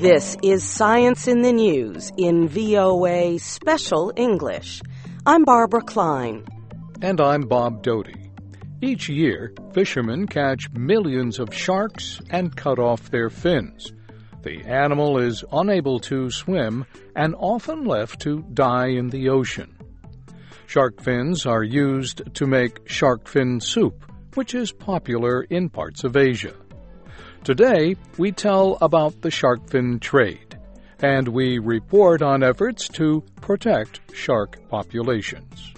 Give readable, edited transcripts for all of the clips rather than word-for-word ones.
This is Science in the News in VOA Special English. I'm Barbara Klein. And I'm Bob Doty. Each year, fishermen catch millions of sharks and cut off their fins. The animal is unable to swim and often left to die in the ocean. Shark fins are used to make shark fin soup, which is popular in parts of Asia. Today, we tell about the shark fin trade, and we report on efforts to protect shark populations.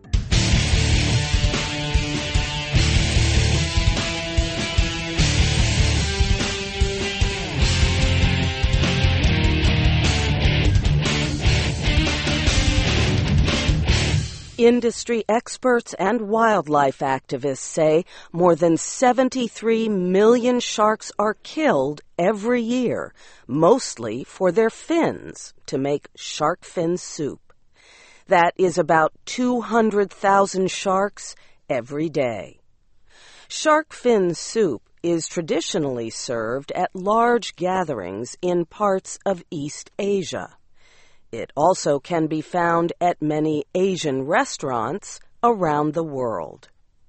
Industry experts and wildlife activists say more than 73 million sharks are killed every year, mostly for their fins, to make shark fin soup. That is about 200,000 sharks every day. Shark fin soup is traditionally served at large gatherings in parts of East Asia. It also can be found at many Asian restaurants around the world.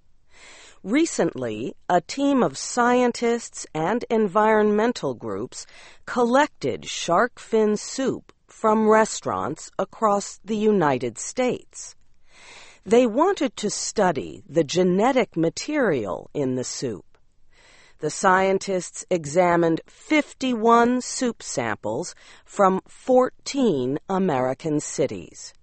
Recently, a team of scientists and environmental groups collected shark fin soup from restaurants across the United States. They wanted to study the genetic material in the soup. The scientists examined 51 soup samples from 14 American cities.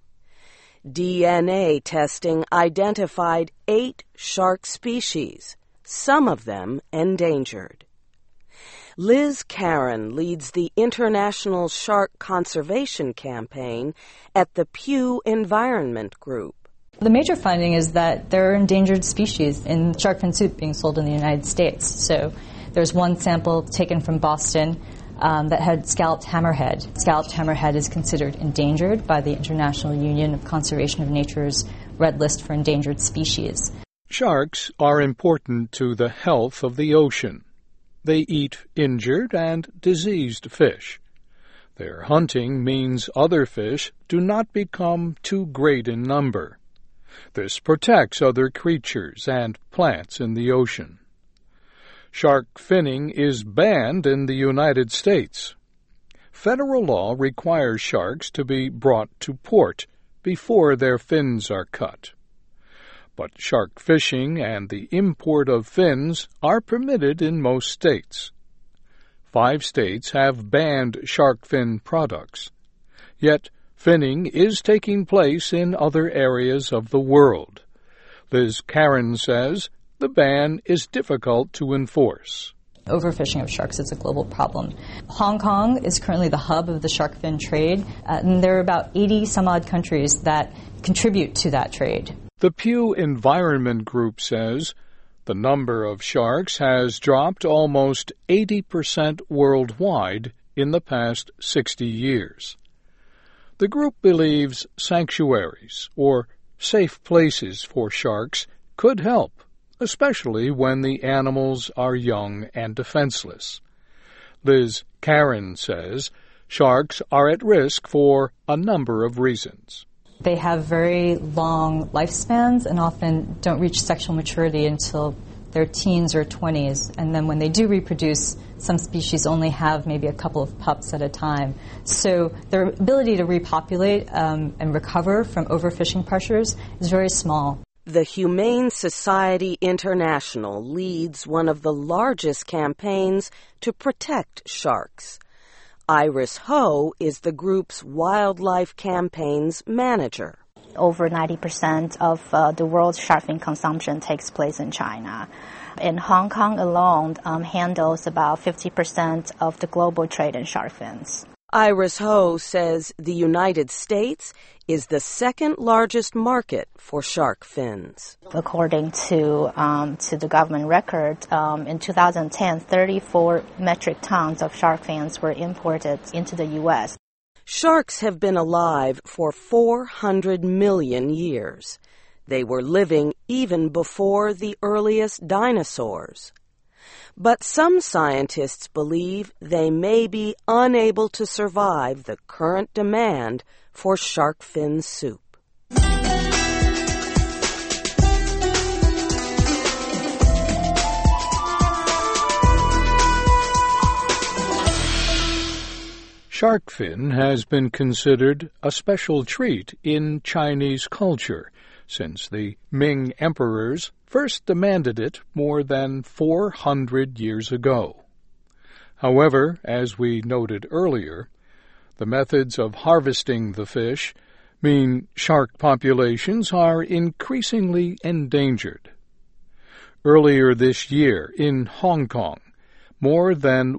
DNA testing identified 8 shark species, some of them endangered. Liz Caron leads the International Shark Conservation Campaign at the Pew Environment Group. The major finding is that there are endangered species in shark fin soup being sold in the United States. So there's one sample taken from Boston that had scalloped hammerhead. Scalloped hammerhead is considered endangered by the International Union of Conservation of Nature's Red List for Endangered Species. Sharks are important to the health of the ocean. They eat injured and diseased fish. Their hunting means other fish do not become too great in number. This protects other creatures and plants in the ocean. Shark finning is banned in the United States. Federal law requires sharks to be brought to port before their fins are cut. But shark fishing and the import of fins are permitted in most states. 5 states have banned shark fin products. Yet, finning is taking place in other areas of the world. Liz Caron says the ban is difficult to enforce. Overfishing of sharks is a global problem. Hong Kong is currently the hub of the shark fin trade, and there are about 80 some odd countries that contribute to that trade. The Pew Environment Group says the number of sharks has dropped almost 80% worldwide in the past 60 years. The group believes sanctuaries, or safe places for sharks, could help, especially when the animals are young and defenseless. Liz Caron says sharks are at risk for a number of reasons. They have very long lifespans and often don't reach sexual maturity until their teens or 20s, and then when they do reproduce, some species only have maybe a couple of pups at a time. So their ability to repopulate and recover from overfishing pressures is very small. The Humane Society International leads one of the largest campaigns to protect sharks. Iris Ho is the group's wildlife campaigns manager. Over 90% of the world's shark fin consumption takes place in China. In Hong Kong alone, handles about 50% of the global trade in shark fins. Iris Ho says the United States is the second largest market for shark fins. According to the government record, in 2010, 34 metric tons of shark fins were imported into the U.S. Sharks have been alive for 400 million years. They were living even before the earliest dinosaurs. But some scientists believe they may be unable to survive the current demand for shark fin soup. Shark fin has been considered a special treat in Chinese culture since the Ming emperors first demanded it more than 400 years ago. However, as we noted earlier, the methods of harvesting the fish mean shark populations are increasingly endangered. Earlier this year in Hong Kong, more than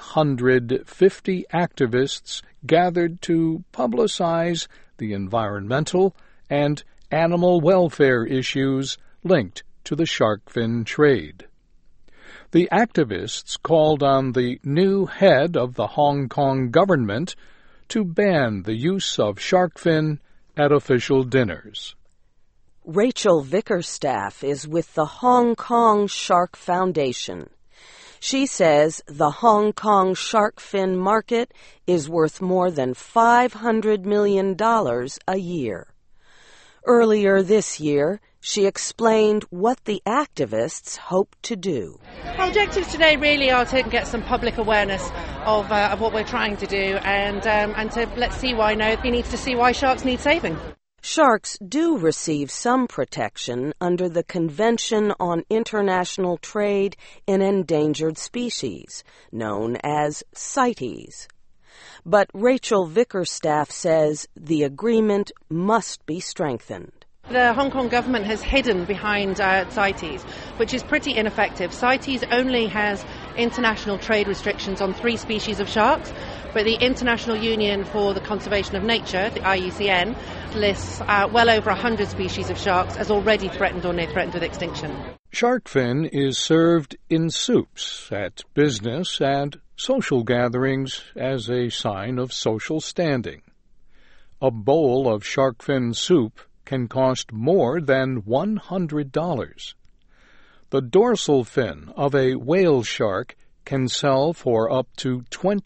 150 activists gathered to publicize the environmental and animal welfare issues linked to the shark fin trade. The activists called on the new head of the Hong Kong government to ban the use of shark fin at official dinners. Rachel Vickerstaff is with the Hong Kong Shark Foundation. She says the Hong Kong shark fin market is worth more than $500 million a year. Earlier this year, she explained what the activists hope to do. Our objectives today really are to get some public awareness of what we're trying to do and to let's see why nobody needs to see why sharks need saving. Sharks do receive some protection under the Convention on International Trade in Endangered Species, known as CITES. But Rachel Vickerstaff says the agreement must be strengthened. The Hong Kong government has hidden behind CITES, which is pretty ineffective. CITES only has international trade restrictions on 3 species of sharks, but the International Union for the Conservation of Nature, the IUCN, lists well over 100 species of sharks as already threatened or near threatened with extinction. Shark fin is served in soups at business and social gatherings as a sign of social standing. A bowl of shark fin soup can cost more than $100. The dorsal fin of a whale shark can sell for up to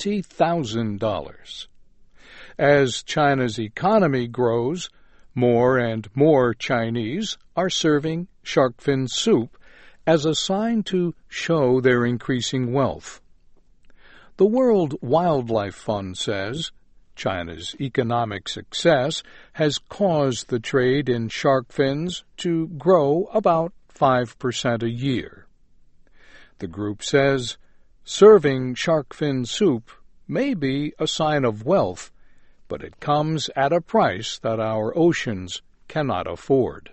$20,000. As China's economy grows, more and more Chinese are serving shark fin soup as a sign to show their increasing wealth. The World Wildlife Fund says China's economic success has caused the trade in shark fins to grow about 5% a year. The group says serving shark fin soup may be a sign of wealth, but it comes at a price that our oceans cannot afford.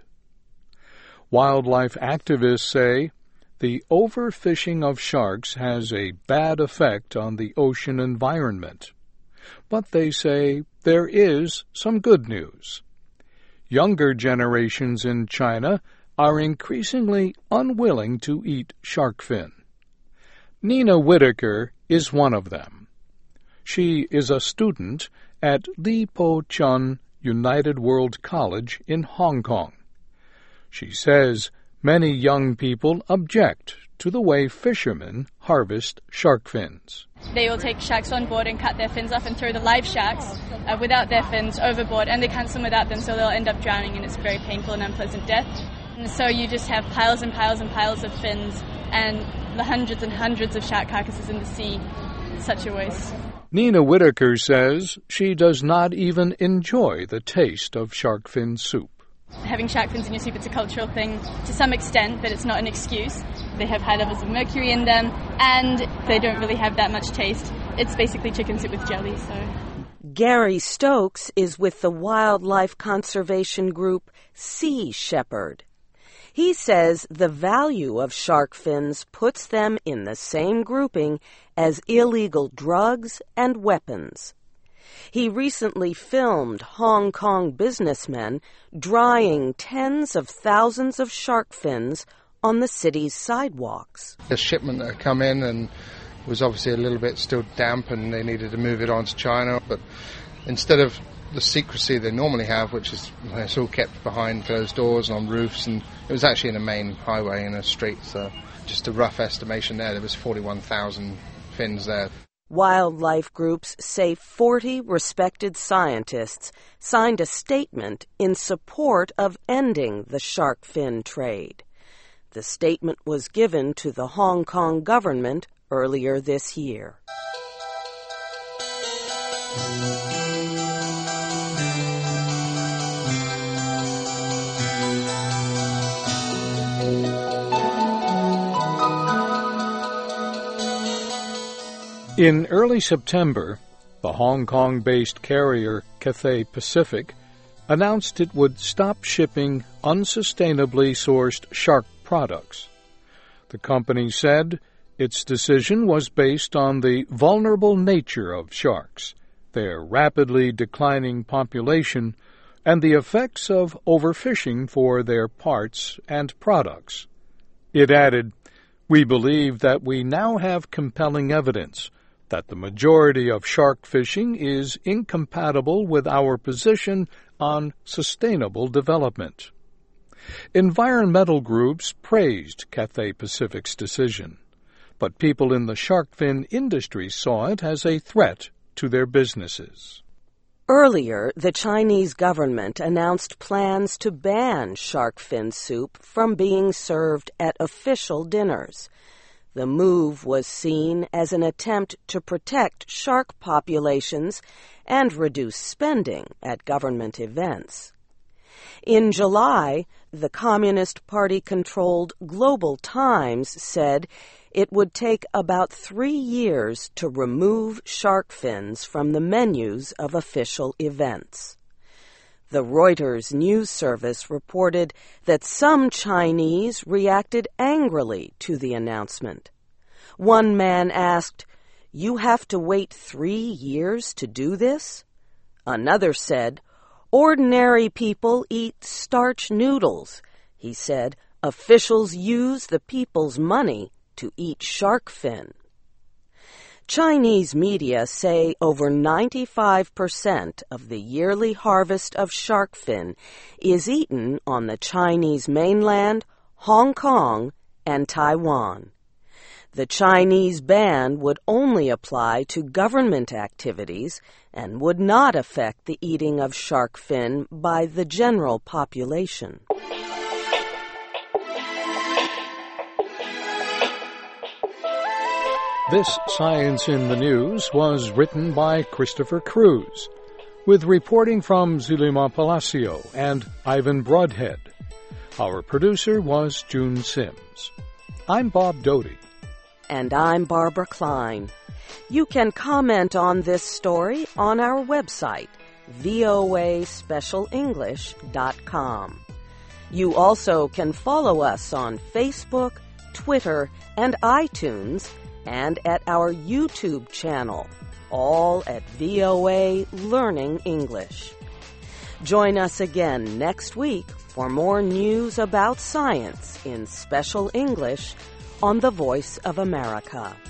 Wildlife activists say the overfishing of sharks has a bad effect on the ocean environment. But they say there is some good news. Younger generations in China are increasingly unwilling to eat shark fin. Nina Whitaker is one of them. She is a student at Li Po Chun United World College in Hong Kong. She says many young people object to the way fishermen harvest shark fins. They will take sharks on board and cut their fins off and throw the live sharks without their fins overboard, and they can't swim without them, so they'll end up drowning, and it's a very painful and unpleasant death. And so you just have piles and piles and piles of fins and the hundreds and hundreds of shark carcasses in the sea. It's such a waste. Nina Whitaker says she does not even enjoy the taste of shark fin soup. Having shark fins in your soup, it's a cultural thing to some extent, but it's not an excuse. They have high levels of mercury in them, and they don't really have that much taste. It's basically chicken soup with jelly, so... Gary Stokes is with the wildlife conservation group Sea Shepherd. He says the value of shark fins puts them in the same grouping as illegal drugs and weapons. He recently filmed Hong Kong businessmen drying tens of thousands of shark fins on the city's sidewalks. The shipment that had come in and was obviously a little bit still damp, and they needed to move it on to China, but instead of the secrecy they normally have, which is it's all kept behind closed doors and on roofs, and it was actually in a main highway in a street, so just a rough estimation there was 41,000 fins there. Wildlife groups say 40 respected scientists signed a statement in support of ending the shark fin trade. The statement was given to the Hong Kong government earlier this year. In early September, the Hong Kong-based carrier Cathay Pacific announced it would stop shipping unsustainably sourced shark products. The company said its decision was based on the vulnerable nature of sharks, their rapidly declining population, and the effects of overfishing for their parts and products. It added, "We believe that we now have compelling evidence that the majority of shark fishing is incompatible with our position on sustainable development." Environmental groups praised Cathay Pacific's decision, but people in the shark fin industry saw it as a threat to their businesses. Earlier, the Chinese government announced plans to ban shark fin soup from being served at official dinners. The move was seen as an attempt to protect shark populations and reduce spending at government events. In July, the Communist Party-controlled Global Times said it would take about 3 years to remove shark fins from the menus of official events. The Reuters news service reported that some Chinese reacted angrily to the announcement. One man asked, "You have to wait 3 years to do this?" Another said, "Ordinary people eat starch noodles." He said, "Officials use the people's money to eat shark fin." Chinese media say over 95% of the yearly harvest of shark fin is eaten on the Chinese mainland, Hong Kong, and Taiwan. The Chinese ban would only apply to government activities and would not affect the eating of shark fin by the general population. This Science in the News was written by Christopher Cruz, with reporting from Zulema Palacio and Ivan Broadhead. Our producer was June Sims. I'm Bob Doty. And I'm Barbara Klein. You can comment on this story on our website, voaspecialenglish.com. You also can follow us on Facebook, Twitter, and iTunes, and at our YouTube channel, all at VOA Learning English. Join us again next week for more news about science in special English on the Voice of America.